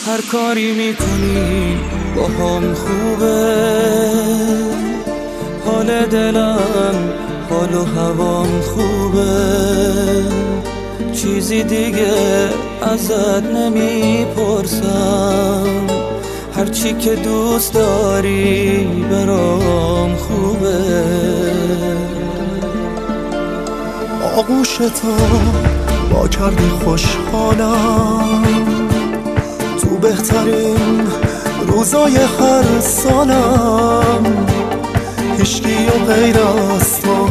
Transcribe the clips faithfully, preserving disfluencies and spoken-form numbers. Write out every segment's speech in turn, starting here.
هر کاری میکنی با هم خوبه، حال دلم حال و هوام خوبه، چیزی دیگه ازت نمیپرسم، هرچی که دوست داری برام خوبه. آغوش تو با کردی خوشحالم، تو بهترین روزای هر سالم، هیچکی و غیر از تو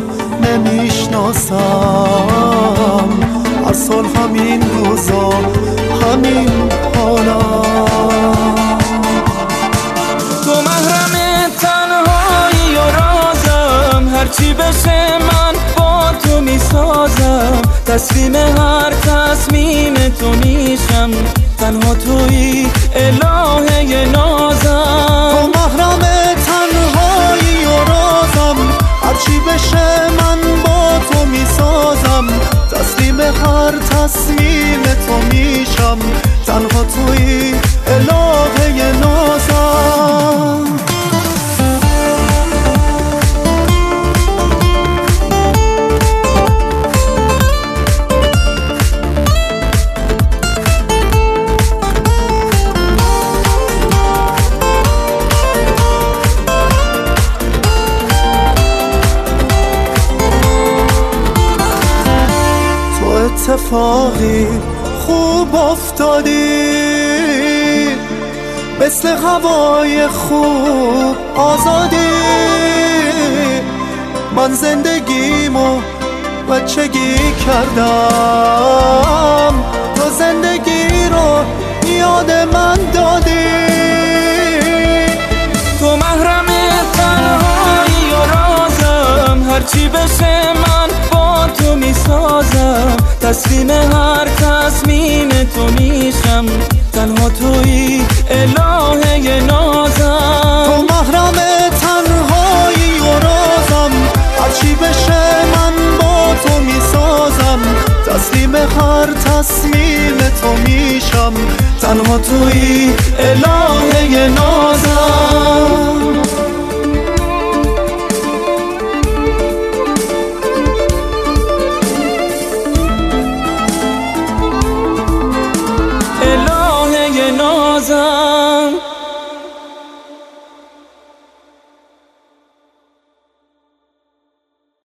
نمیشناسم، هر سال همین روزا همین حالم. تو محرم تنهایی و رازم، هرچی بشه من با تو میسازم، تسلیم هر تصمیم تو میشم، تنها توی الهه نازم. تو محرم تنهایی و رازم، هرچی بشه من با تو میسازم، تسلیم هر تصمیم تو میشم، تنها توی الهه نازم. اتفاقی خوب افتادی، مثل هوای خوب آزادی، من زندگیمو بچگی کردم، تو زندگی رو یاد من دادی. تو محرم تنهایی و رازم، هرچی بشه من با تو میسازم، تسلیم هر تصمیم تو میشم، تنها توی الهه نازم. تو محرم تنهایی و رازم، هرچی بشه من با تو میسازم، تسلیم هر تصمیم تو میشم، تنها توی الهه نازم.